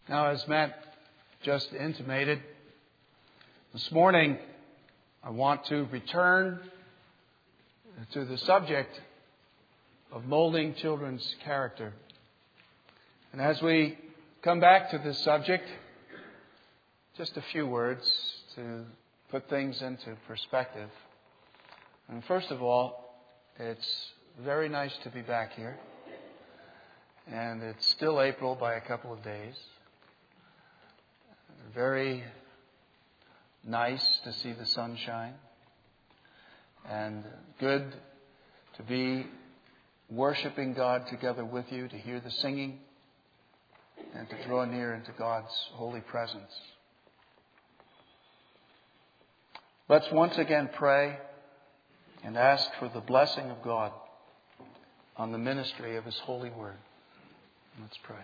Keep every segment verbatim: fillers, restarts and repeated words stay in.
Now, as Matt just intimated, this morning I want to return to the subject of molding children's character. And as we come back to this subject, just a few words to put things into perspective. And first of all, it's very nice to be back here. And it's still April by a couple of days. Very nice to see the sunshine. And good to be worshiping God together with you, to hear the singing, and to draw near into God's holy presence. Let's once again pray and ask for the blessing of God on the ministry of His holy word. Let's pray.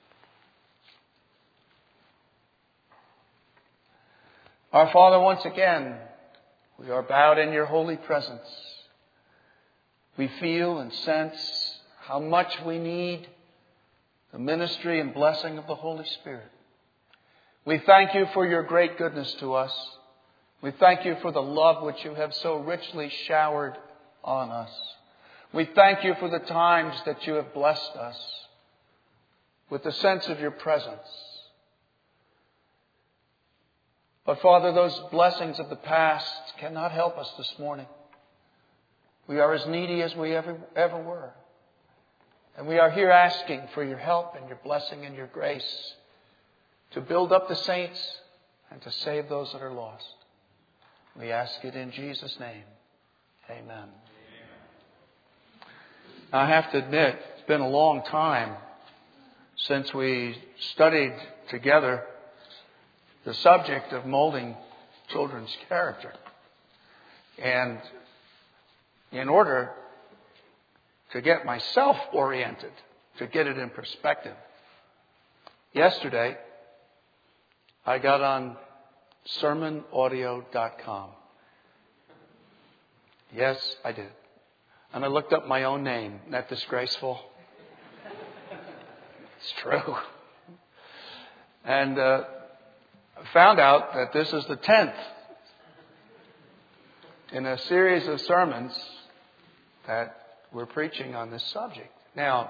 Our Father, once again, we are bowed in your holy presence. We feel and sense how much we need the ministry and blessing of the Holy Spirit. We thank you for your great goodness to us. We thank you for the love which you have so richly showered on us. We thank you for the times that you have blessed us with the sense of your presence. But Father, those blessings of the past cannot help us this morning. We are as needy as we ever, ever were. And we are here asking for your help and your blessing and your grace to build up the saints and to save those that are lost. We ask it in Jesus' name. Amen. Now, I have to admit, it's been a long time since we studied together the subject of molding children's character. And in order to get myself oriented, to get it in perspective, yesterday I got on sermon audio dot com. Yes, I did. And I looked up my own name. Isn't that disgraceful? It's true. And uh, found out that this is the tenth in a series of sermons that we're preaching on this subject. Now,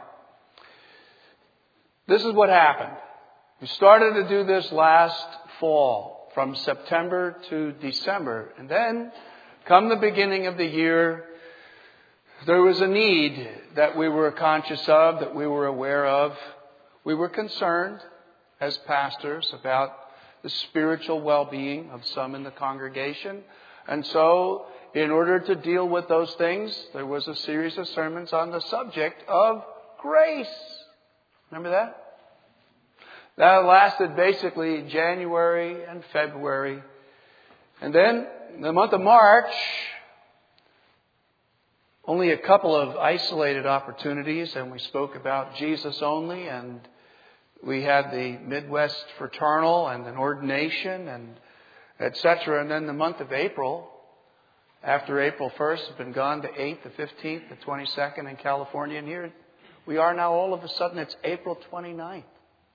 this is what happened. We started to do this last fall, from September to December. And then, come the beginning of the year, there was a need that we were conscious of, that we were aware of. We were concerned as pastors about the spiritual well-being of some in the congregation. And so, in order to deal with those things, there was a series of sermons on the subject of grace. Remember that? That lasted basically January and February. And then, in the month of March, only a couple of isolated opportunities, and we spoke about Jesus only, and we had the Midwest Fraternal and an ordination, and et cetera. And then the month of April, after April first, has been gone to eighth, the fifteenth, the twenty-second in California. And here we are now, all of a sudden, it's April twenty-ninth.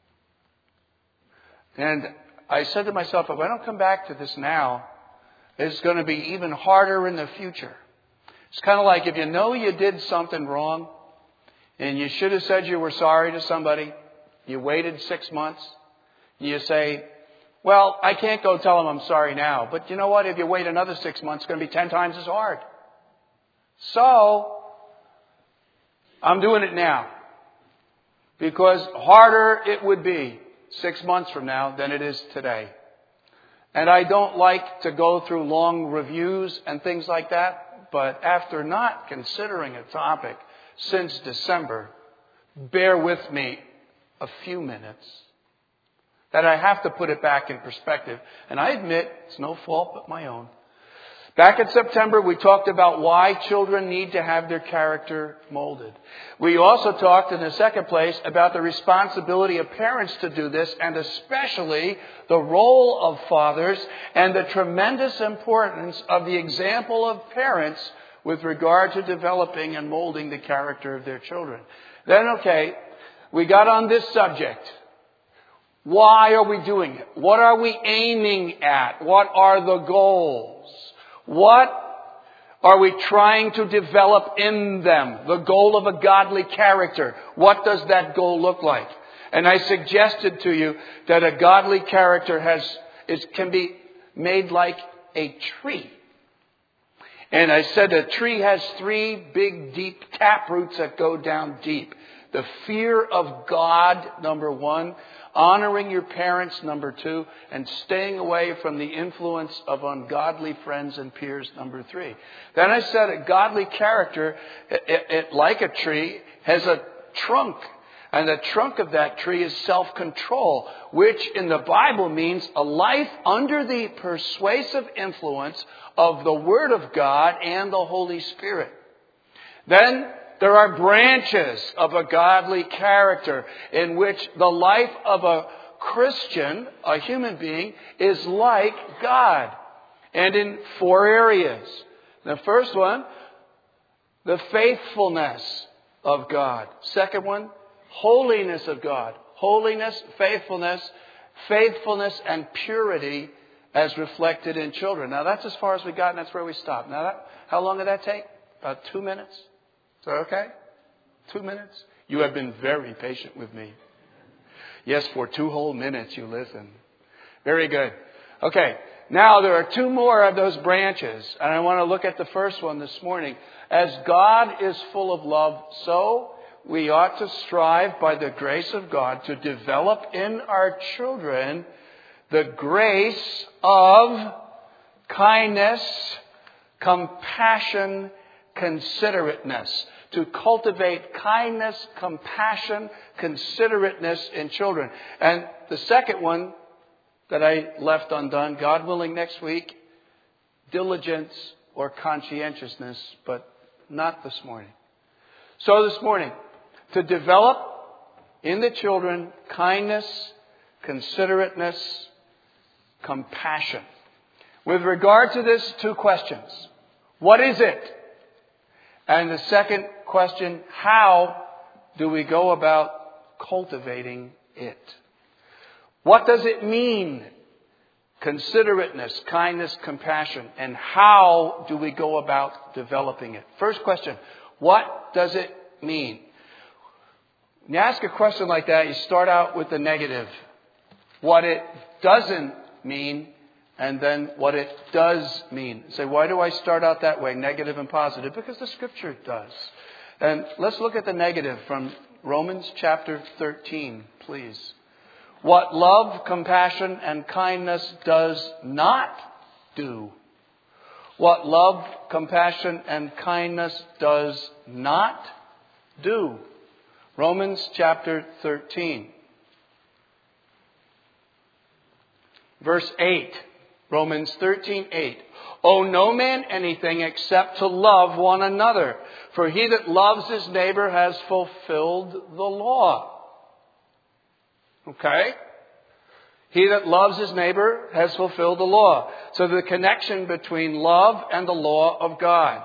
And I said to myself, if I don't come back to this now, it's going to be even harder in the future. It's kind of like if you know you did something wrong and you should have said you were sorry to somebody. You waited six months. You say, well, I can't go tell them I'm sorry now. But you know what? If you wait another six months, it's going to be ten times as hard. So, I'm doing it now. Because harder it would be six months from now than it is today. And I don't like to go through long reviews and things like that. But after not considering a topic since December, bear with me a few minutes, that I have to put it back in perspective. And I admit, it's no fault but my own. Back in September, we talked about why children need to have their character molded. We also talked, in the second place, about the responsibility of parents to do this, and especially the role of fathers and the tremendous importance of the example of parents with regard to developing and molding the character of their children. Then, okay, we got on this subject. Why are we doing it? What are we aiming at? What are the goals? What are we trying to develop in them? The goal of a godly character. What does that goal look like? And I suggested to you that a godly character has is can be made like a tree. And I said a tree has three big, deep tap roots that go down deep. The fear of God, number one. Honoring your parents, number two. And staying away from the influence of ungodly friends and peers, number three. Then I said a godly character, it, it, like a tree, has a trunk. And the trunk of that tree is self-control, which in the Bible means a life under the persuasive influence of the Word of God and the Holy Spirit. Then there are branches of a godly character in which the life of a Christian, a human being, is like God. And in four areas. The first one, the faithfulness of God. Second one, holiness of God. Holiness, faithfulness, faithfulness and purity as reflected in children. Now that's as far as we got and that's where we stopped. Now that, how long did that take? About two minutes? Is that okay? Two minutes? You have been very patient with me. Yes, for two whole minutes you listen. Very good. Okay, now there are two more of those branches. And I want to look at the first one this morning. As God is full of love, so we ought to strive by the grace of God to develop in our children the grace of kindness, compassion, considerateness. To cultivate kindness, compassion, considerateness in children. And the second one that I left undone, God willing next week, diligence or conscientiousness, but not this morning. So this morning, to develop in the children kindness, considerateness, compassion. With regard to this, two questions. What is it? And the second question, how do we go about cultivating it? What does it mean? Considerateness, kindness, compassion. And how do we go about developing it? First question, what does it mean? When you ask a question like that, you start out with the negative. What it doesn't mean. And then what it does mean. Say, why do I start out that way, negative and positive? Because the Scripture does. And let's look at the negative from Romans chapter thirteen, please. What love, compassion, and kindness does not do. What love, compassion, and kindness does not do. Romans chapter thirteen. Verse eight. Romans thirteen eight. Owe no man anything except to love one another. For he that loves his neighbor has fulfilled the law. Okay? He that loves his neighbor has fulfilled the law. So the connection between love and the law of God.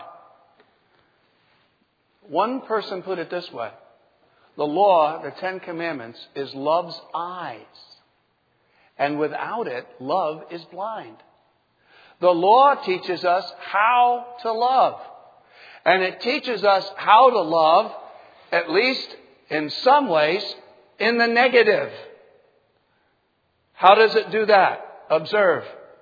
One person put it this way. The law, the Ten Commandments, is love's eyes. And without it, love is blind. The law teaches us how to love. And it teaches us how to love, at least in some ways, in the negative. How does it do that? Observe.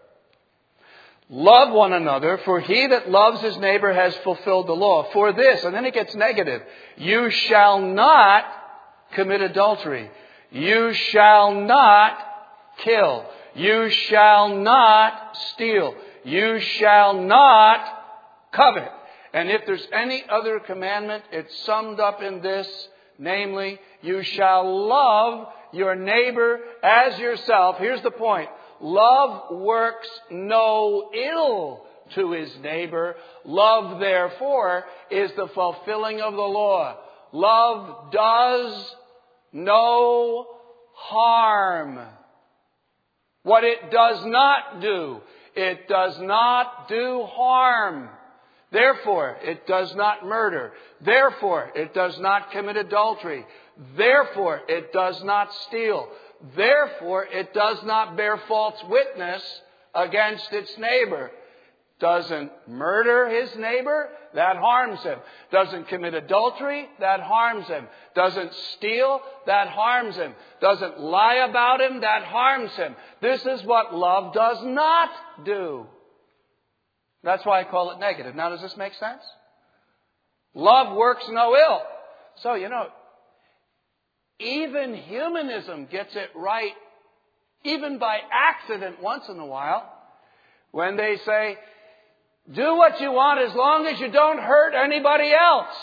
Love one another, for he that loves his neighbor has fulfilled the law. For this, and then it gets negative. You shall not commit adultery. You shall not kill. You shall not steal. You shall not covet. And if there's any other commandment, it's summed up in this, namely, you shall love your neighbor as yourself. Here's the point. Love works no ill to his neighbor. Love, therefore, is the fulfilling of the law. Love does no harm. What it does not do, it does not do harm. Therefore, it does not murder. Therefore, it does not commit adultery. Therefore, it does not steal. Therefore, it does not bear false witness against its neighbor. Doesn't murder his neighbor, that harms him. Doesn't commit adultery, that harms him. Doesn't steal, that harms him. Doesn't lie about him, that harms him. This is what love does not do. That's why I call it negative. Now, does this make sense? Love works no ill. So, you know, even humanism gets it right, even by accident once in a while, when they say, do what you want as long as you don't hurt anybody else.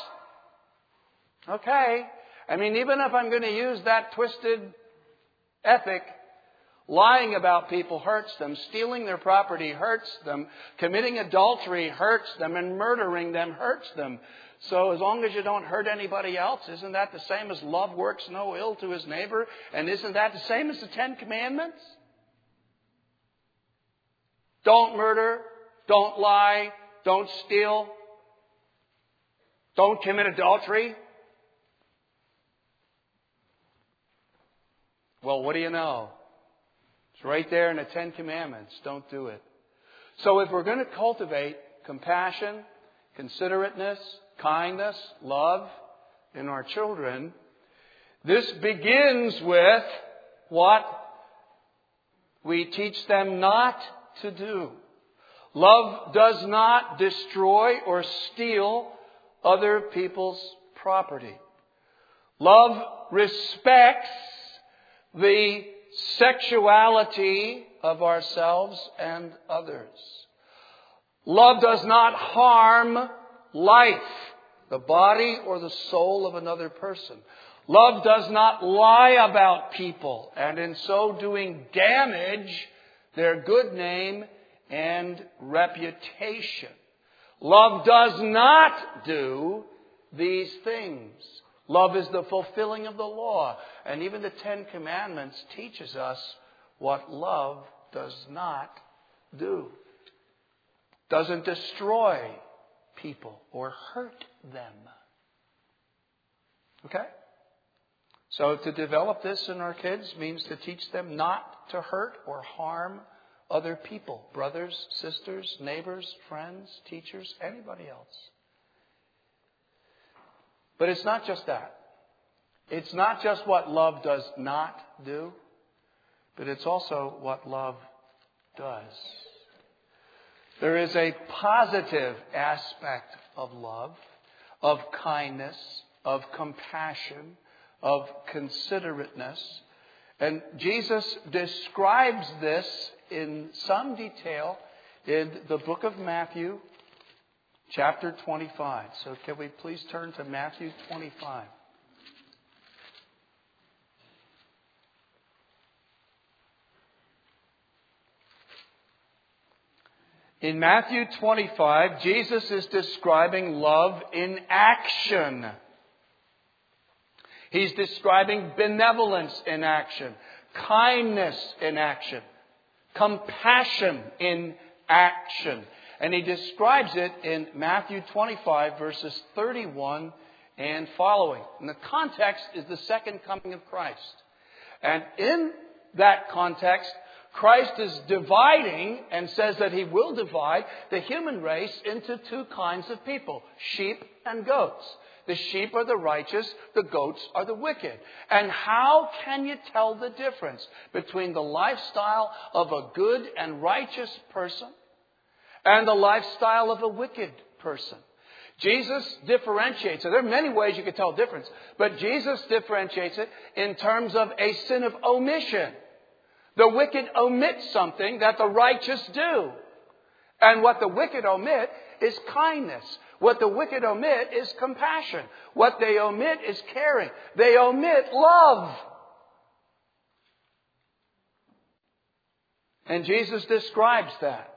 Okay. I mean, even if I'm going to use that twisted ethic, lying about people hurts them, stealing their property hurts them, committing adultery hurts them, and murdering them hurts them. So as long as you don't hurt anybody else, isn't that the same as love works no ill to his neighbor? And isn't that the same as the Ten Commandments? Don't murder. Don't lie. Don't steal. Don't commit adultery. Well, what do you know? It's right there in the Ten Commandments. Don't do it. So if we're going to cultivate compassion, considerateness, kindness, love in our children, this begins with what we teach them not to do. Love does not destroy or steal other people's property. Love respects the sexuality of ourselves and others. Love does not harm life, the body or the soul of another person. Love does not lie about people and in so doing damage their good name and reputation. Love does not do these things. Love is the fulfilling of the law. And even the Ten Commandments teaches us what love does not do. Doesn't destroy people or hurt them. Okay? So to develop this in our kids means to teach them not to hurt or harm other people, brothers, sisters, neighbors, friends, teachers, anybody else. But it's not just that. It's not just what love does not do, but it's also what love does. There is a positive aspect of love, of kindness, of compassion, of considerateness. And Jesus describes this in some detail in the book of Matthew, chapter twenty-five. So can we please turn to Matthew twenty-five? In Matthew twenty-five, Jesus is describing love in action. He's describing benevolence in action, kindness in action, compassion in action. And he describes it in Matthew twenty-five, verses thirty-one and following. And the context is the second coming of Christ. And in that context, Christ is dividing and says that he will divide the human race into two kinds of people, sheep and goats. The sheep are the righteous, the goats are the wicked. And how can you tell the difference between the lifestyle of a good and righteous person and the lifestyle of a wicked person? Jesus differentiates it. There are many ways you can tell the difference, but Jesus differentiates it in terms of a sin of omission. The wicked omit something that the righteous do. And what the wicked omit is kindness. What the wicked omit is compassion. What they omit is caring. They omit love. And Jesus describes that.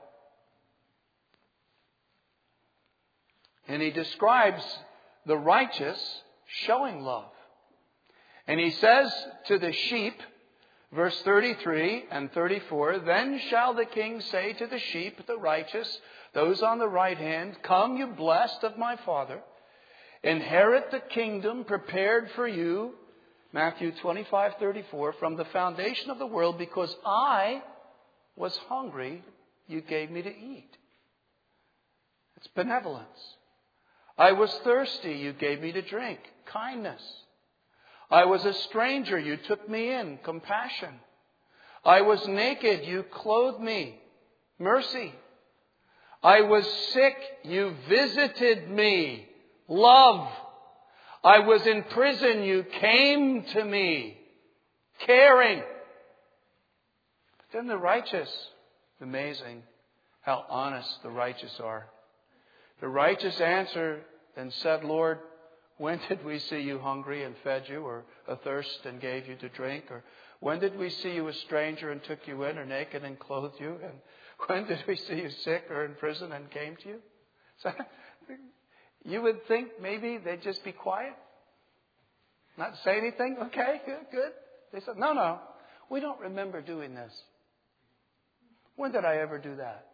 And he describes the righteous showing love. And he says to the sheep, verse thirty-three and thirty-four, then shall the king say to the sheep, the righteous, those on the right hand, come, you blessed of my Father, inherit the kingdom prepared for you Matthew twenty-five thirty-four, from the foundation of the world, because I was hungry, you gave me to eat. It's benevolence. I was thirsty, you gave me to drink. Kindness. I was a stranger, you took me in. Compassion. I was naked, you clothed me. Mercy. I was sick, you visited me. Love. I was in prison, you came to me. Caring. But then the righteous, amazing how honest the righteous are. The righteous answered and said, Lord, when did we see you hungry and fed you, or athirst and gave you to drink? Or when did we see you a stranger and took you in, or naked and clothed you? And when did we see you sick or in prison and came to you? So, you would think maybe they'd just be quiet, not say anything. Okay, good, good. They said, no, no, we don't remember doing this. When did I ever do that?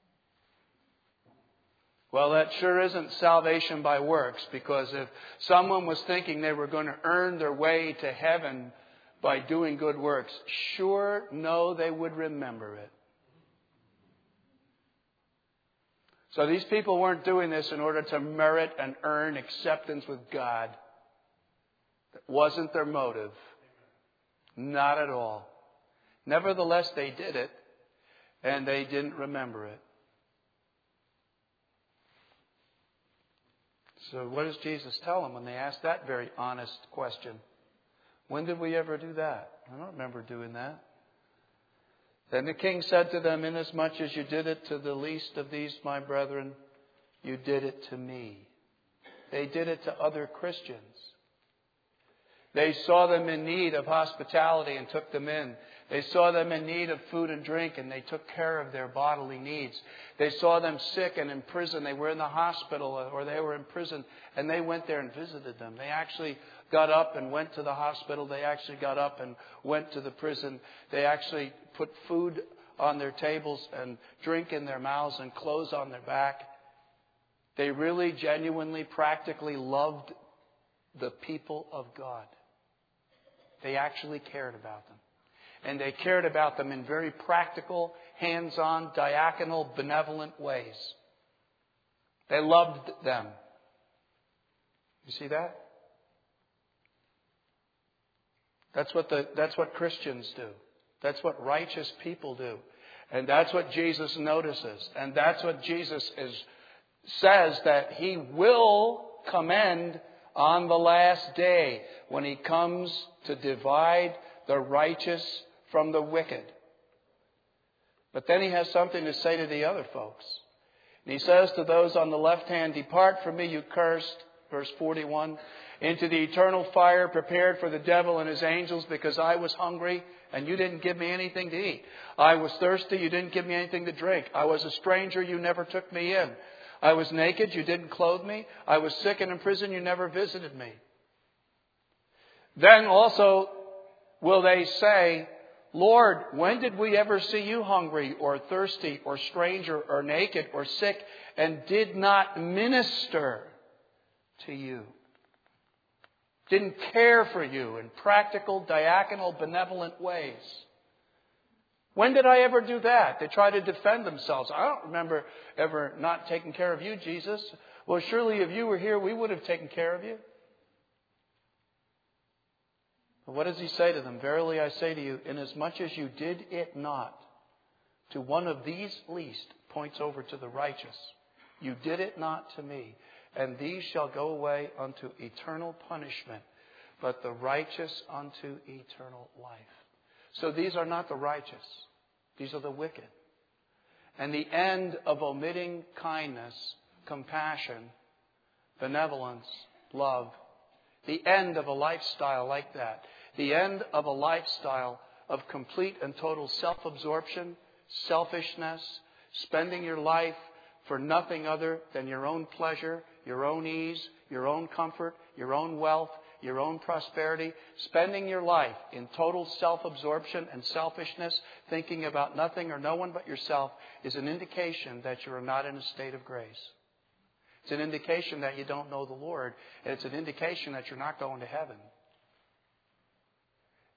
Well, that sure isn't salvation by works, because if someone was thinking they were going to earn their way to heaven by doing good works, sure, no, they would remember it. So these people weren't doing this in order to merit and earn acceptance with God. That wasn't their motive. Not at all. Nevertheless, they did it, and they didn't remember it. So what does Jesus tell them when they ask that very honest question? When did we ever do that? I don't remember doing that. Then the king said to them, inasmuch as you did it to the least of these, my brethren, you did it to me. They did it to other Christians. They saw them in need of hospitality and took them in. They saw them in need of food and drink, and they took care of their bodily needs. They saw them sick and in prison. They were in the hospital or they were in prison, and they went there and visited them. They actually got up and went to the hospital. They actually got up and went to the prison. They actually put food on their tables and drink in their mouths and clothes on their back. They really, genuinely, practically loved the people of God. They actually cared about them. And they cared about them in very practical, hands-on, diaconal, benevolent ways. They loved them. You see that? That's what the, that's what Christians do. That's what righteous people do. And that's what Jesus notices. And that's what Jesus is, says that He will commend on the last day when He comes to divide the righteous from the wicked. But then He has something to say to the other folks. And He says to those on the left hand, depart from me, you cursed, verse forty-one, into the eternal fire prepared for the devil and his angels, because I was hungry and you didn't give me anything to eat. I was thirsty, you didn't give me anything to drink. I was a stranger, you never took me in. I was naked, you didn't clothe me. I was sick and in prison, you never visited me. Then also will they say, Lord, when did we ever see you hungry or thirsty or stranger or naked or sick and did not minister to you? Didn't care for you in practical, diaconal, benevolent ways. When did I ever do that? They try to defend themselves. I don't remember ever not taking care of you, Jesus. Well, surely if you were here, we would have taken care of you. But what does He say to them? Verily I say to you, inasmuch as you did it not to one of these least, points over to the righteous, you did it not to me, and these shall go away unto eternal punishment, but the righteous unto eternal life. So these are not the righteous. These are the wicked. And the end of omitting kindness, compassion, benevolence, love, the end of a lifestyle like that, the end of a lifestyle of complete and total self-absorption, selfishness, spending your life for nothing other than your own pleasure, your own ease, your own comfort, your own wealth, your own prosperity, spending your life in total self-absorption and selfishness, thinking about nothing or no one but yourself, is an indication that you are not in a state of grace. It's an indication that you don't know the Lord, and it's an indication that you're not going to heaven.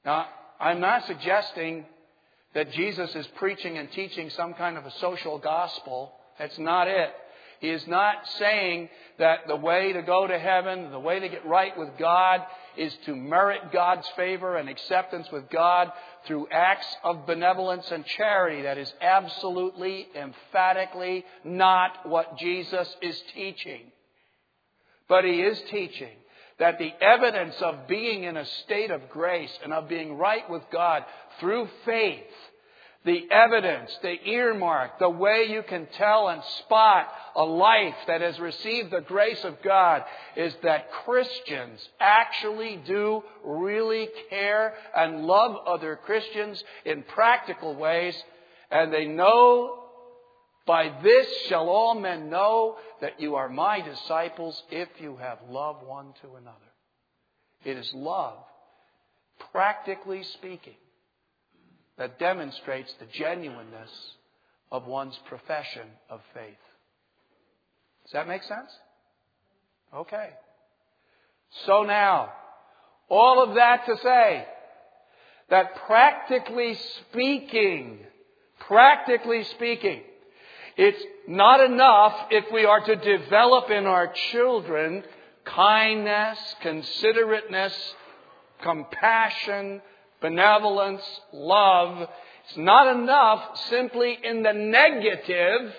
Now, I'm not suggesting that Jesus is preaching and teaching some kind of a social gospel. That's not it. He is not saying that the way to go to heaven, the way to get right with God, is to merit God's favor and acceptance with God through acts of benevolence and charity. That is absolutely, emphatically not what Jesus is teaching. But He is teaching that the evidence of being in a state of grace and of being right with God through faith, the evidence, the earmark, the way you can tell and spot a life that has received the grace of God is that Christians actually do really care and love other Christians in practical ways. And they know, by this shall all men know that you are my disciples if you have love one to another. It is love, practically speaking, that demonstrates the genuineness of one's profession of faith. Does that make sense? Okay. So now, all of that to say that practically speaking, practically speaking, it's not enough if we are to develop in our children kindness, considerateness, compassion, benevolence, love. It's not enough simply in the negative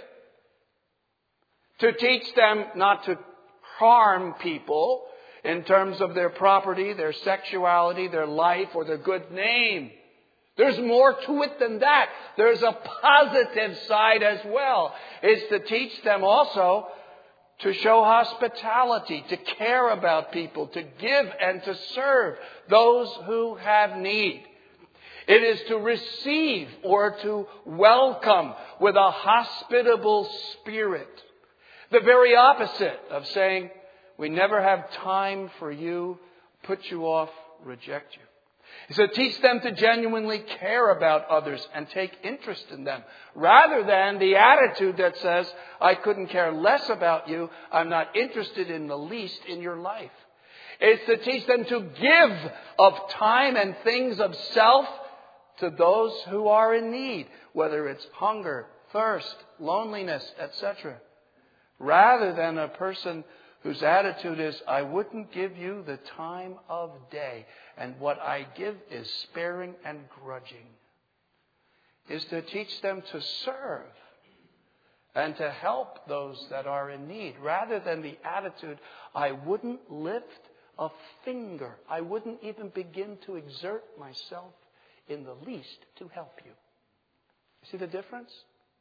to teach them not to harm people in terms of their property, their sexuality, their life, or their good name. There's more to it than that. There's a positive side as well. It's to teach them also to show hospitality, to care about people, to give and to serve those who have need. It is to receive or to welcome with a hospitable spirit. The very opposite of saying, we never have time for you, put you off, reject you. So teach them to genuinely care about others and take interest in them, rather than the attitude that says, I couldn't care less about you, I'm not interested in the least in your life. It's to teach them to give of time and things of self to those who are in need, whether it's hunger, thirst, loneliness, et cetera, rather than a person whose attitude is, I wouldn't give you the time of day, and what I give is sparing and grudging. Is to teach them to serve and to help those that are in need, rather than the attitude, I wouldn't lift a finger. I wouldn't even begin to exert myself in the least to help you. See the difference?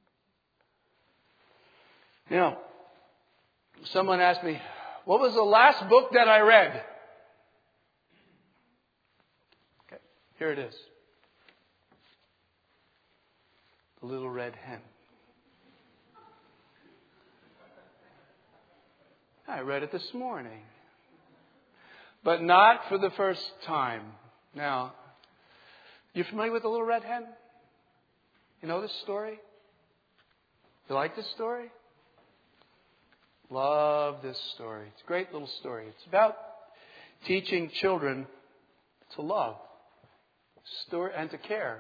Now, someone asked me, what was the last book that I read? Okay, here it is. The Little Red Hen. I read it this morning. But not for the first time. Now, you familiar with The Little Red Hen? You know this story? You like this story? Love this story. It's a great little story. It's about teaching children to love story and to care.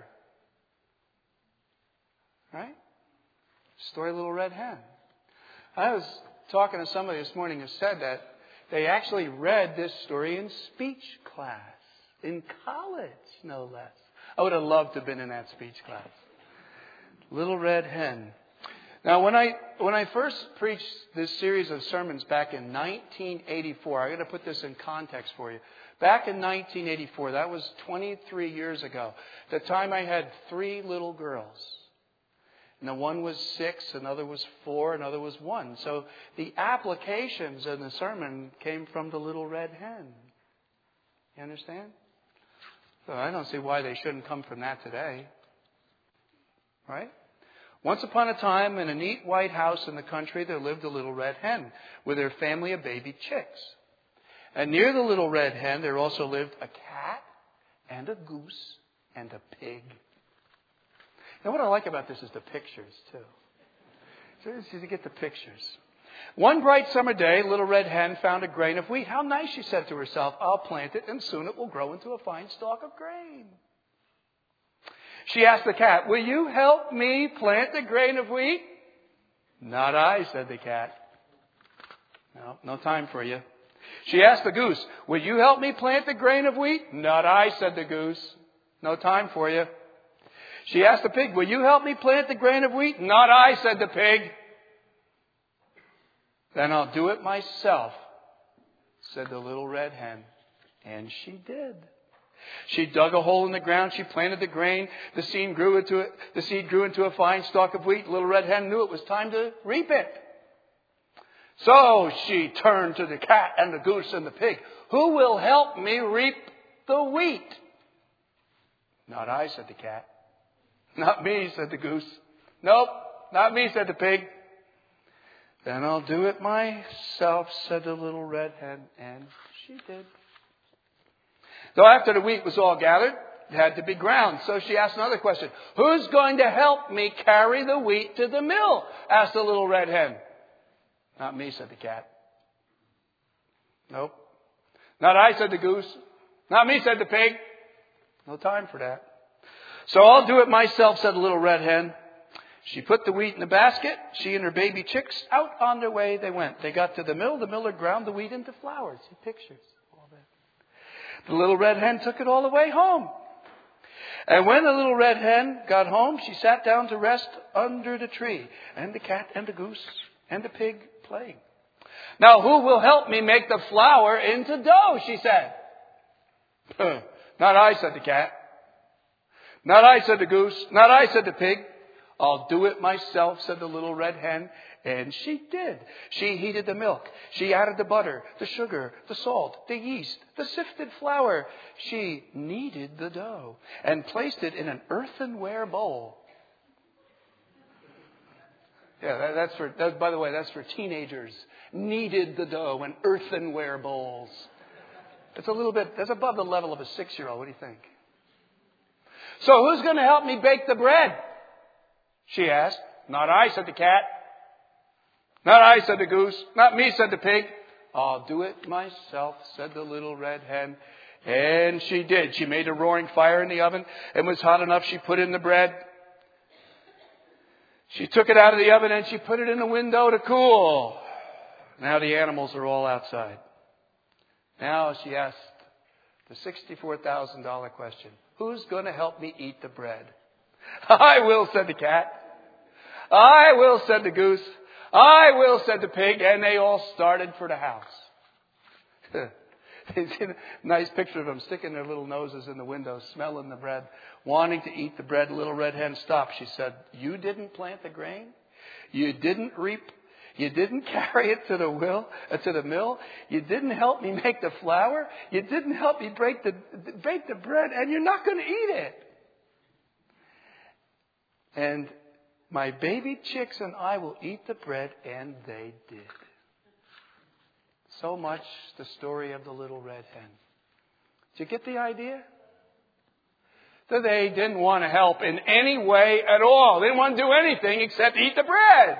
Right? Story of the Little Red Hen. I was talking to somebody this morning who said that they actually read this story in speech class. In college, no less. I would have loved to have been in that speech class. Little Red Hen. Now, when I when I first preached this series of sermons back in nineteen eighty-four, I'm going to put this in context for you. Back in nineteen eighty-four, that was twenty-three years ago. At the time, I had three little girls. And the one was six, another was four, another was one. So the applications in the sermon came from the Little Red Hen. You understand? So I don't see why they shouldn't come from that today. Right? Once upon a time, in a neat white house in the country, there lived a little red hen with her family of baby chicks. And near the little red hen, there also lived a cat and a goose and a pig. Now, what I like about this is the pictures, too. So you get the pictures. One bright summer day, Little Red Hen found a grain of wheat. How nice, she said to herself. I'll plant it, and soon it will grow into a fine stalk of grain. She asked the cat, will you help me plant the grain of wheat? Not I, said the cat. No, no time for you. She asked the goose, will you help me plant the grain of wheat? Not I, said the goose. No time for you. She asked the pig, will you help me plant the grain of wheat? Not I, said the pig. Then I'll do it myself, said the Little Red Hen. And she did. She dug a hole in the ground. She planted the grain. The seed grew into it. The seed grew into a fine stalk of wheat. Little Red Hen knew it was time to reap it. So she turned to the cat and the goose and the pig. Who will help me reap the wheat? Not I, said the cat. Not me, said the goose. Nope, not me, said the pig. Then I'll do it myself, said the Little Red Hen, and she did. So after the wheat was all gathered, it had to be ground. So she asked another question. Who's going to help me carry the wheat to the mill? Asked the Little Red Hen. Not me, said the cat. Nope. Not I, said the goose. Not me, said the pig. No time for that. So I'll do it myself, said the Little Red Hen. She put the wheat in the basket. She and her baby chicks, out on their way they went. They got to the mill. The miller ground the wheat into flour. See pictures. All that. The Little Red Hen took it all the way home. And when the Little Red Hen got home, she sat down to rest under the tree. And the cat and the goose and the pig playing. Now who will help me make the flour into dough, she said. Not I, said the cat. Not I, said the goose. Not I, said the pig. I'll do it myself, said the Little Red Hen. And she did. She heated the milk. She added the butter, the sugar, the salt, the yeast, the sifted flour. She kneaded the dough and placed it in an earthenware bowl. Yeah, that, that's for, that, by the way, that's for teenagers. Kneaded the dough in earthenware bowls. It's a little bit, that's above the level of a six-year-old. What do you think? So who's going to help me bake the bread? She asked. Not I, said the cat. Not I, said the goose. Not me, said the pig. I'll do it myself, said the Little Red Hen. And she did. She made a roaring fire in the oven. It was hot enough. She put in the bread. She took it out of the oven and she put it in the window to cool. Now the animals are all outside. Now she asked the sixty-four thousand dollars question. Who's going to help me eat the bread? I will, said the cat. I will, said the goose. I will, said the pig. And they all started for the house. Nice picture of them sticking their little noses in the window, smelling the bread, wanting to eat the bread. Little Red Hen stopped. She said, you didn't plant the grain? You didn't reap? You didn't carry it to the will, uh, to the mill? You didn't help me make the flour? You didn't help me break the, bake the bread? And you're not going to eat it. And my baby chicks and I will eat the bread, and they did. So much the story of the Little Red Hen. Did you get the idea? That they didn't want to help in any way at all. They didn't want to do anything except eat the bread.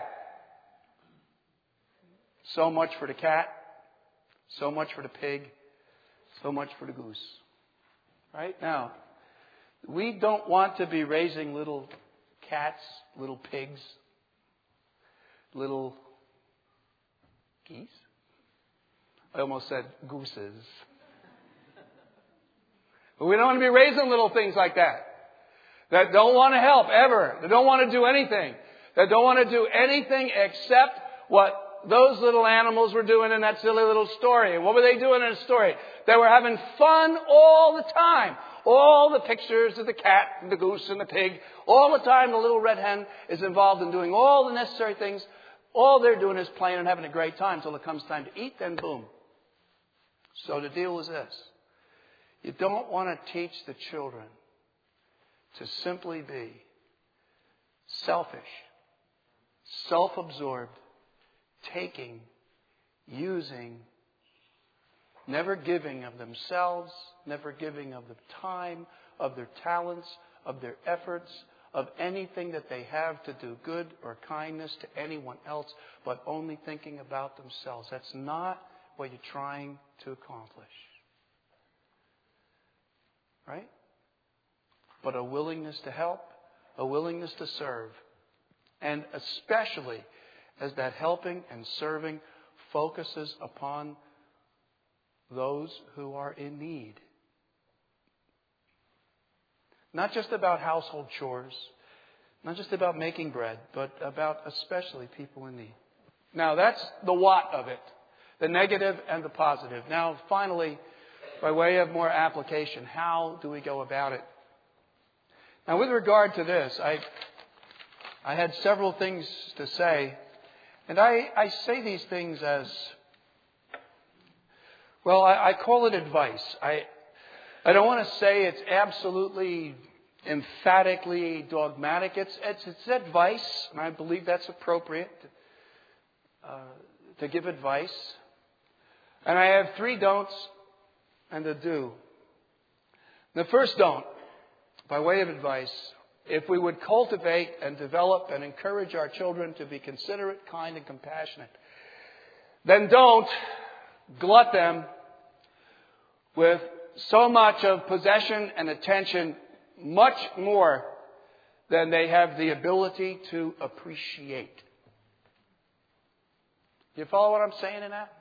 So much for the cat. So much for the pig. So much for the goose. Right? Now, we don't want to be raising little cats, little pigs, little geese. I almost said gooses. But we don't want to be raising little things like that. That don't want to help ever. That don't want to do anything. That don't want to do anything except what those little animals were doing in that silly little story. And what were they doing in the story? They were having fun all the time. All the pictures of the cat and the goose and the pig. All the time the Little Red Hen is involved in doing all the necessary things. All they're doing is playing and having a great time until it comes time to eat, then boom. So the deal is this. You don't want to teach the children to simply be selfish, self-absorbed, taking, using, never giving of themselves, never giving of the time, of their talents, of their efforts, of anything that they have to do good or kindness to anyone else, but only thinking about themselves. That's not what you're trying to accomplish. Right? But a willingness to help, a willingness to serve. And especially as that helping and serving focuses upon those who are in need. Not just about household chores, not just about making bread, but about especially people in need. Now that's the what of it, the negative and the positive. Now finally, by way of more application, how do we go about it? Now with regard to this, I I had several things to say, and I, I say these things as, well, I, I call it advice. I I don't want to say it's absolutely, emphatically dogmatic. It's, it's, it's advice, and I believe that's appropriate uh, to give advice. And I have three don'ts and a do. The first don't, by way of advice, if we would cultivate and develop and encourage our children to be considerate, kind, and compassionate, then don't glut them with so much of possession and attention, much more than they have the ability to appreciate. Do you follow what I'm saying in that?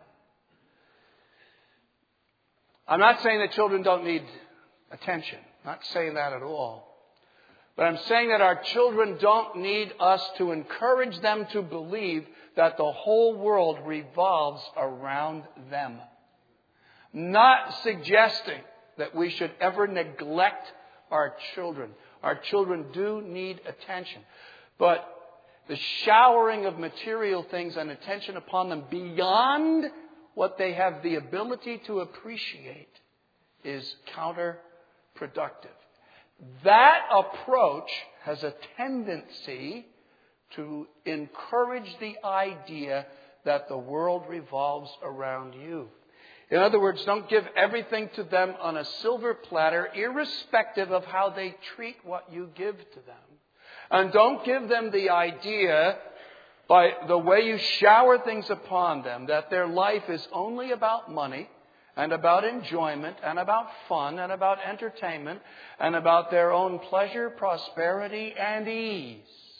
I'm not saying that children don't need attention. I'm not saying that at all. But I'm saying that our children don't need us to encourage them to believe that the whole world revolves around them. Not suggesting that we should ever neglect our children. Our children do need attention. But the showering of material things and attention upon them beyond what they have the ability to appreciate is counterproductive. That approach has a tendency to encourage the idea that the world revolves around you. In other words, don't give everything to them on a silver platter, irrespective of how they treat what you give to them. And don't give them the idea, by the way you shower things upon them, that their life is only about money and about enjoyment and about fun and about entertainment and about their own pleasure, prosperity, and ease.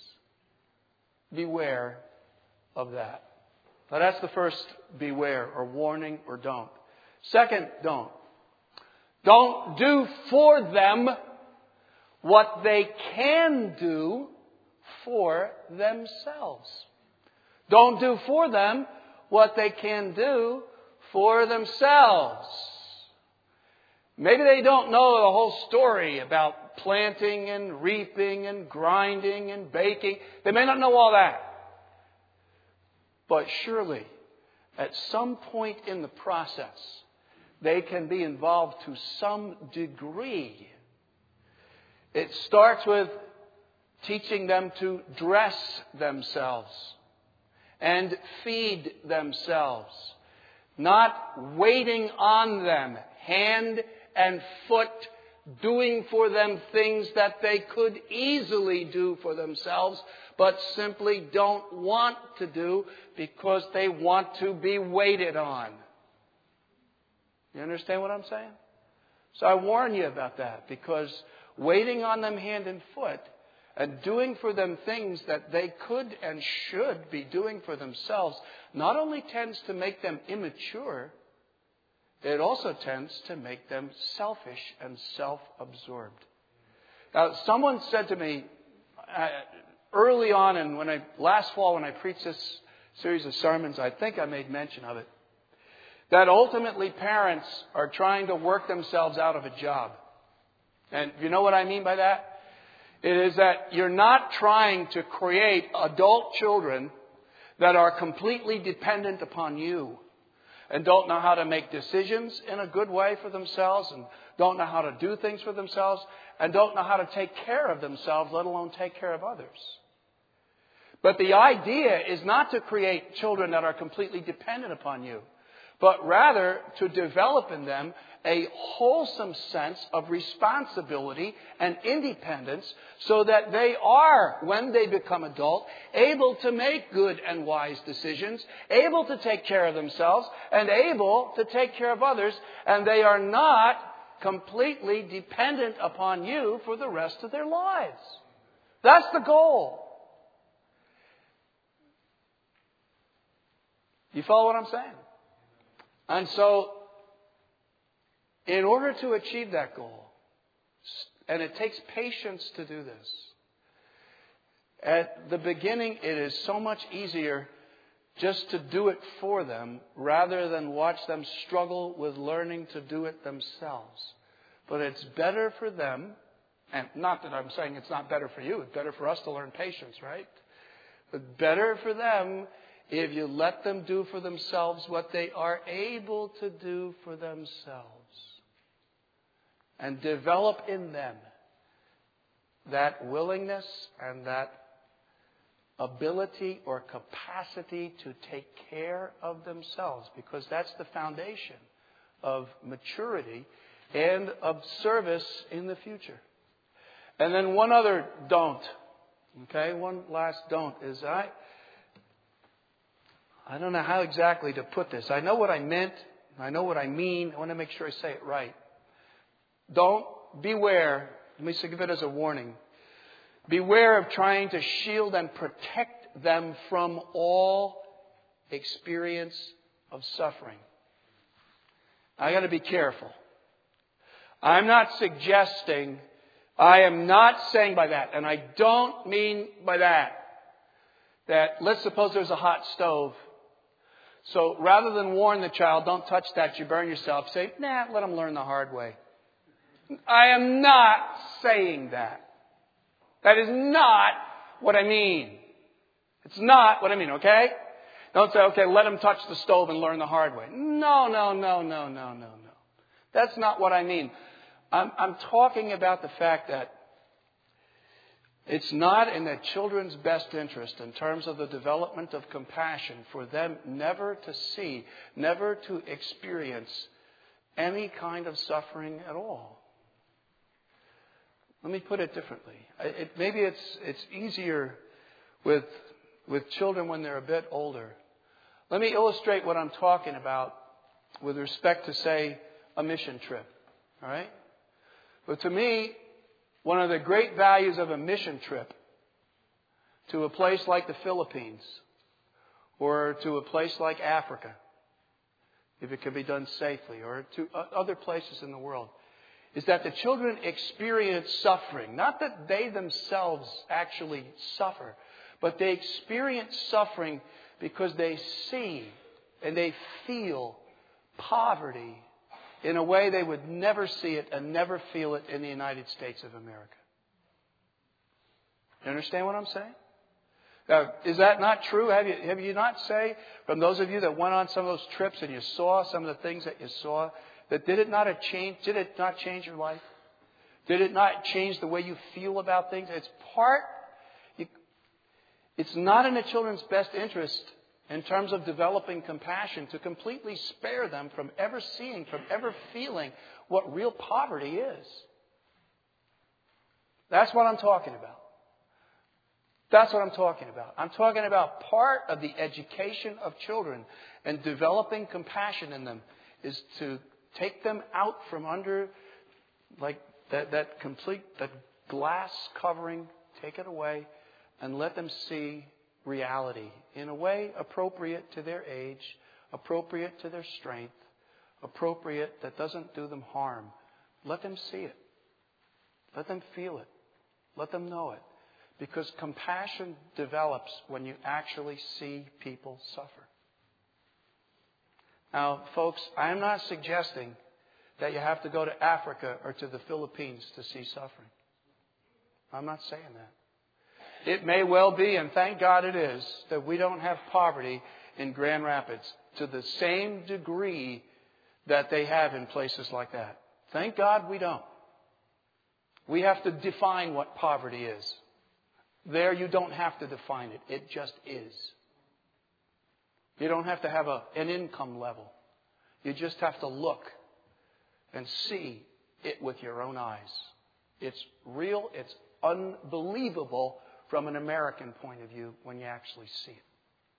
Beware of that. Now that's the first beware or warning or don't. Second, don't. Don't do for them what they can do for themselves. Don't do for them what they can do for themselves. Maybe they don't know the whole story about planting and reaping and grinding and baking. They may not know all that. But surely, at some point in the process, they can be involved to some degree. It starts with teaching them to dress themselves and feed themselves, not waiting on them, hand and foot, doing for them things that they could easily do for themselves, but simply don't want to do because they want to be waited on. You understand what I'm saying? So I warn you about that, because waiting on them hand and foot and doing for them things that they could and should be doing for themselves not only tends to make them immature, it also tends to make them selfish and self-absorbed. Now, someone said to me uh, early on, and when I last fall when I preached this series of sermons, I think I made mention of it, that ultimately parents are trying to work themselves out of a job. And you know what I mean by that? It is that you're not trying to create adult children that are completely dependent upon you and don't know how to make decisions in a good way for themselves and don't know how to do things for themselves and don't know how to take care of themselves, let alone take care of others. But the idea is not to create children that are completely dependent upon you, but rather to develop in them a wholesome sense of responsibility and independence so that they are, when they become adult, able to make good and wise decisions, able to take care of themselves, and able to take care of others, and they are not completely dependent upon you for the rest of their lives. That's the goal. You follow what I'm saying? And so, in order to achieve that goal, and it takes patience to do this, at the beginning it is so much easier just to do it for them rather than watch them struggle with learning to do it themselves. But it's better for them, and not that I'm saying it's not better for you, it's better for us to learn patience, right? But better for them if you let them do for themselves what they are able to do for themselves. And develop in them that willingness and that ability or capacity to take care of themselves. Because that's the foundation of maturity and of service in the future. And then one other don't. Okay, one last don't is I... I don't know how exactly to put this. I know what I meant. I know what I mean. I want to make sure I say it right. Don't, beware. Let me give it as a warning. Beware of trying to shield and protect them from all experience of suffering. I got to be careful. I'm not suggesting, I am not saying by that, and I don't mean by that, that let's suppose there's a hot stove. So rather than warn the child, don't touch that, you burn yourself, say, nah, let them learn the hard way. I am not saying that. That is not what I mean. It's not what I mean, okay? Don't say, okay, let them touch the stove and learn the hard way. No, no, no, no, no, no, no. That's not what I mean. I'm, I'm talking about the fact that it's not in the children's best interest in terms of the development of compassion for them never to see, never to experience any kind of suffering at all. Let me put it differently. It, maybe it's it's easier with with children when they're a bit older. Let me illustrate what I'm talking about with respect to, say, a mission trip. All right? But to me, one of the great values of a mission trip to a place like the Philippines or to a place like Africa, if it can be done safely, or to other places in the world, is that the children experience suffering. Not that they themselves actually suffer, but they experience suffering because they see and they feel poverty in a way they would never see it and never feel it in the United States of America. You understand what I'm saying? Now, is that not true? Have you, have you not say, from those of you that went on some of those trips and you saw some of the things that you saw, that did it not have changed, did it not change your life? Did it not change the way you feel about things? It's part, you, it's not in the children's best interest in terms of developing compassion to completely spare them from ever seeing, from ever feeling what real poverty is. That's what I'm talking about. That's what I'm talking about. I'm talking about part of the education of children and developing compassion in them is to take them out from under like that, that complete, that glass covering, take it away and let them see reality in a way appropriate to their age, appropriate to their strength, appropriate that doesn't do them harm. Let them see it. Let them feel it. Let them know it. Because compassion develops when you actually see people suffer. Now, folks, I'm not suggesting that you have to go to Africa or to the Philippines to see suffering. I'm not saying that. It may well be, and thank God it is, that we don't have poverty in Grand Rapids to the same degree that they have in places like that. Thank God we don't. We have to define what poverty is. There you don't have to define it. It just is. You don't have to have a, an income level. You just have to look and see it with your own eyes. It's real. It's unbelievable from an American point of view when you actually see it.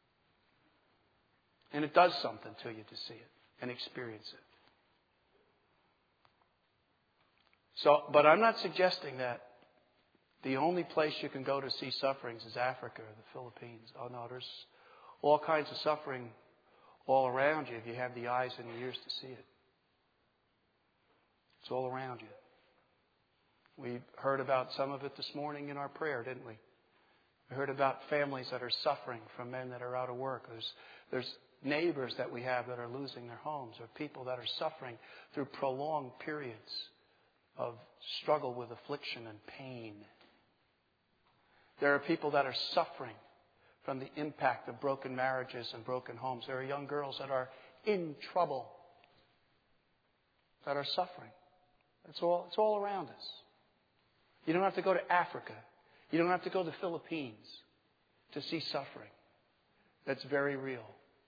And it does something to you to see it and experience it. So, but I'm not suggesting that the only place you can go to see sufferings is Africa or the Philippines. Oh no, there's all kinds of suffering all around you if you have the eyes and the ears to see it. It's all around you. We heard about some of it this morning in our prayer, didn't we? We heard about families that are suffering from men that are out of work. There's, there's neighbors that we have that are losing their homes, or people that are suffering through prolonged periods of struggle with affliction and pain. There are people that are suffering from the impact of broken marriages and broken homes. There are young girls that are in trouble, that are suffering. It's all, it's all around us. You don't have to go to Africa. You don't have to go to the Philippines to see suffering. That's very real.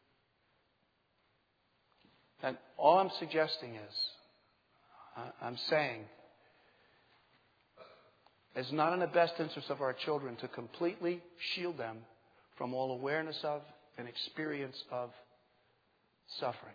And all I'm suggesting is, I'm saying, it's not in the best interest of our children to completely shield them from all awareness of and experience of suffering.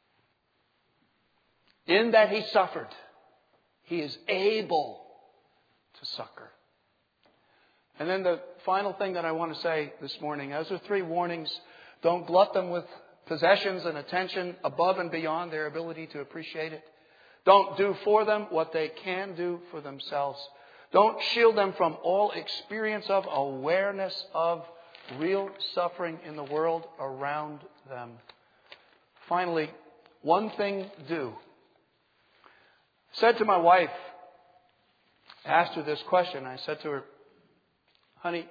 In that He suffered, He is able to succor. And then the final thing that I want to say this morning, those are three warnings. Don't glut them with possessions and attention above and beyond their ability to appreciate it. Don't do for them what they can do for themselves. Don't shield them from all experience of, awareness of real suffering in the world around them. Finally, one thing do. I said to my wife, I asked her this question. I said to her, honey,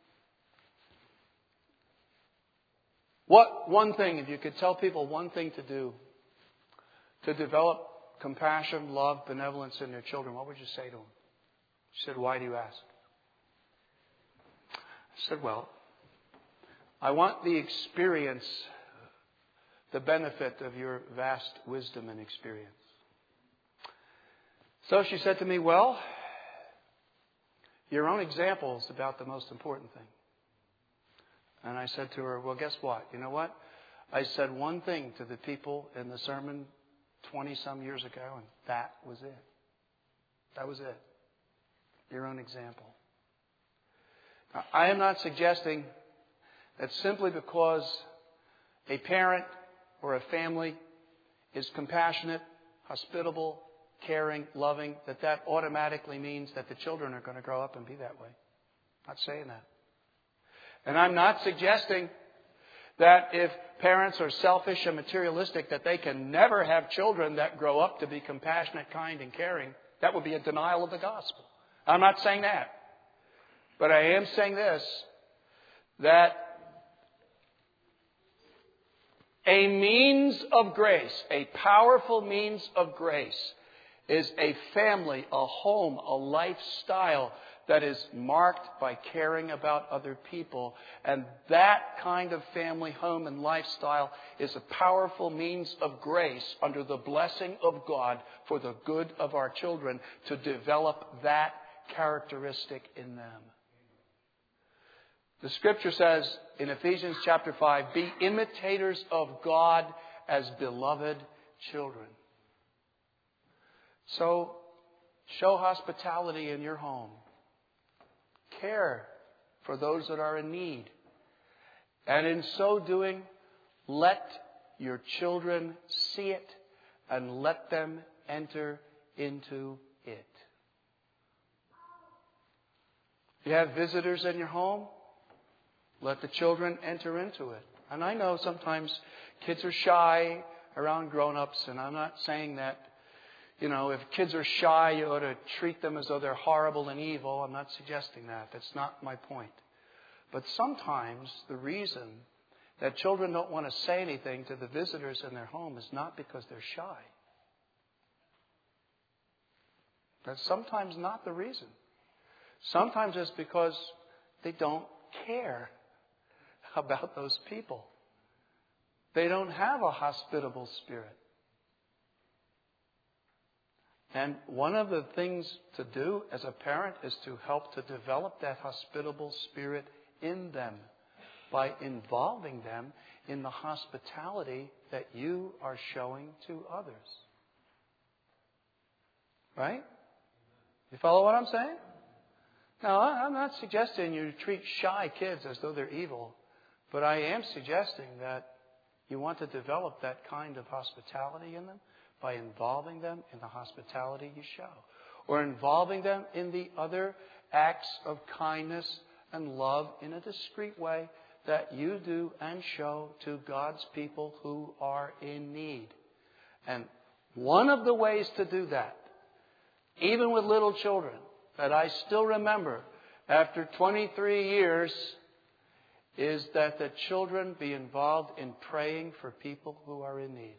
what one thing, if you could tell people one thing to do to develop compassion, love, benevolence in their children, what would you say to them? She said, why do you ask? I said, well, I want the experience, the benefit of your vast wisdom and experience. So she said to me, well, your own example is about the most important thing. And I said to her, well, guess what? You know what? I said one thing to the people in the sermon twenty-some years ago, and that was it. That was it. Your own example. Now, I am not suggesting that simply because a parent or a family is compassionate, hospitable, caring, loving, that that automatically means that the children are going to grow up and be that way. I'm not saying that. And I'm not suggesting that if parents are selfish and materialistic, that they can never have children that grow up to be compassionate, kind, and caring. That would be a denial of the gospel. I'm not saying that. But I am saying this, that a means of grace, a powerful means of grace, is a family, a home, a lifestyle that is marked by caring about other people. And that kind of family, home, and lifestyle is a powerful means of grace under the blessing of God for the good of our children to develop that characteristic in them. The Scripture says in Ephesians chapter five, be imitators of God as beloved children. So, show hospitality in your home. Care for those that are in need. And in so doing, let your children see it and let them enter into it. If you have visitors in your home, let the children enter into it. And I know sometimes kids are shy around grown-ups, and I'm not saying that, you know, if kids are shy, you ought to treat them as though they're horrible and evil. I'm not suggesting that. That's not my point. But sometimes the reason that children don't want to say anything to the visitors in their home is not because they're shy. That's sometimes not the reason. Sometimes it's because they don't care about those people. They don't have a hospitable spirit. And one of the things to do as a parent is to help to develop that hospitable spirit in them by involving them in the hospitality that you are showing to others. Right? You follow what I'm saying? Now, I'm not suggesting you treat shy kids as though they're evil, but I am suggesting that you want to develop that kind of hospitality in them by involving them in the hospitality you show, or involving them in the other acts of kindness and love in a discreet way that you do and show to God's people who are in need. And one of the ways to do that, even with little children, that I still remember after twenty-three years, is that the children be involved in praying for people who are in need.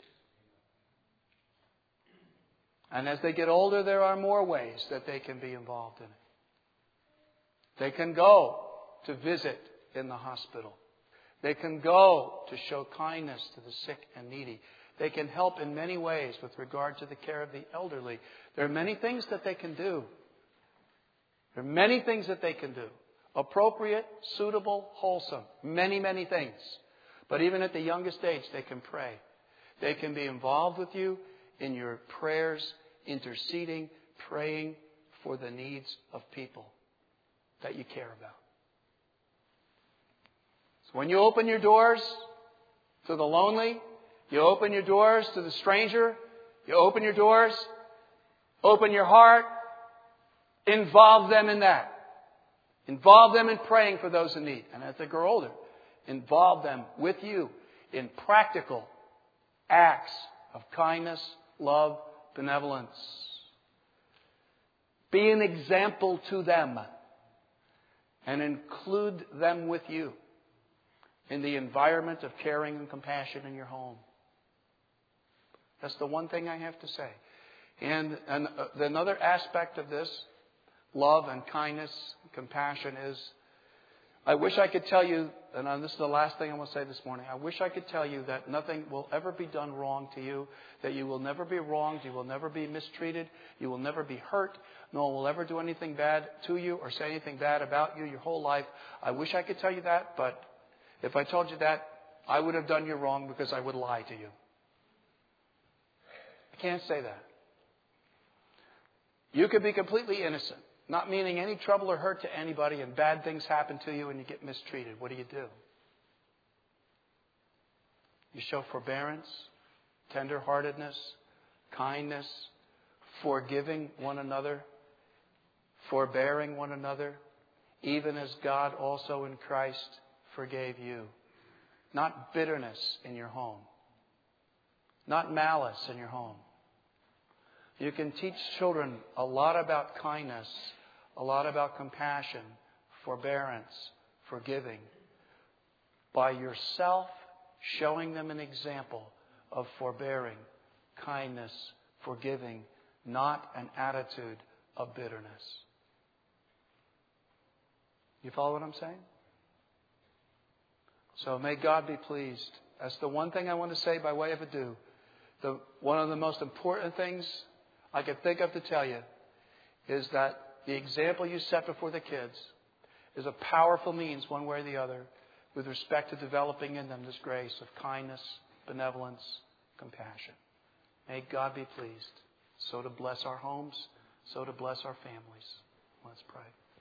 And as they get older, there are more ways that they can be involved in it. They can go to visit in the hospital. They can go to show kindness to the sick and needy. They can help in many ways with regard to the care of the elderly. There are many things that they can do. There are many things that they can do. Appropriate, suitable, wholesome. Many, many things. But even at the youngest age, they can pray. They can be involved with you in your prayers, interceding, praying for the needs of people that you care about. So when you open your doors to the lonely, you open your doors to the stranger, you open your doors, open your heart, involve them in that. Involve them in praying for those in need. And as they grow older, involve them with you in practical acts of kindness, love, benevolence. Be an example to them and include them with you in the environment of caring and compassion in your home. That's the one thing I have to say. And, and uh, another aspect of this, love and kindness, and compassion, is I wish I could tell you, and this is the last thing I want to say this morning, I wish I could tell you that nothing will ever be done wrong to you, that you will never be wronged, you will never be mistreated, you will never be hurt, no one will ever do anything bad to you or say anything bad about you your whole life. I wish I could tell you that, but if I told you that, I would have done you wrong because I would lie to you. I can't say that. You could be completely innocent, not meaning any trouble or hurt to anybody, and bad things happen to you and you get mistreated. What do you do? You show forbearance, tenderheartedness, kindness, forgiving one another, forbearing one another, even as God also in Christ forgave you. Not bitterness in your home. Not malice in your home. You can teach children a lot about kindness, a lot about compassion, forbearance, forgiving, by yourself showing them an example of forbearing, kindness, forgiving, not an attitude of bitterness. You follow what I'm saying? So may God be pleased. That's the one thing I want to say by way of adieu. The, one of the most important things I could think of to tell you is that the example you set before the kids is a powerful means, one way or the other, with respect to developing in them this grace of kindness, benevolence, compassion. May God be pleased, so to bless our homes, so to bless our families. Let's pray.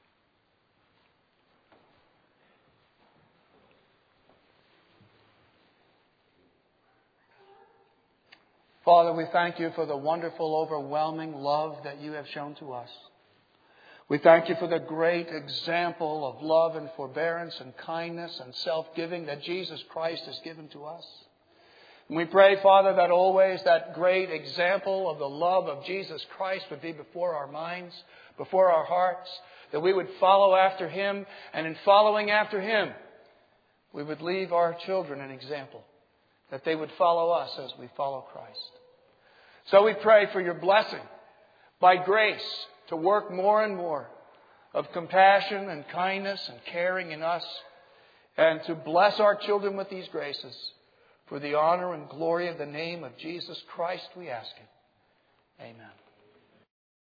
Father, we thank you for the wonderful, overwhelming love that you have shown to us. We thank you for the great example of love and forbearance and kindness and self-giving that Jesus Christ has given to us. And we pray, Father, that always that great example of the love of Jesus Christ would be before our minds, before our hearts, that we would follow after Him, and in following after Him, we would leave our children an example, that they would follow us as we follow Christ. So we pray for your blessing by grace to work more and more of compassion and kindness and caring in us, and to bless our children with these graces. For the honor and glory of the name of Jesus Christ, we ask it. Amen.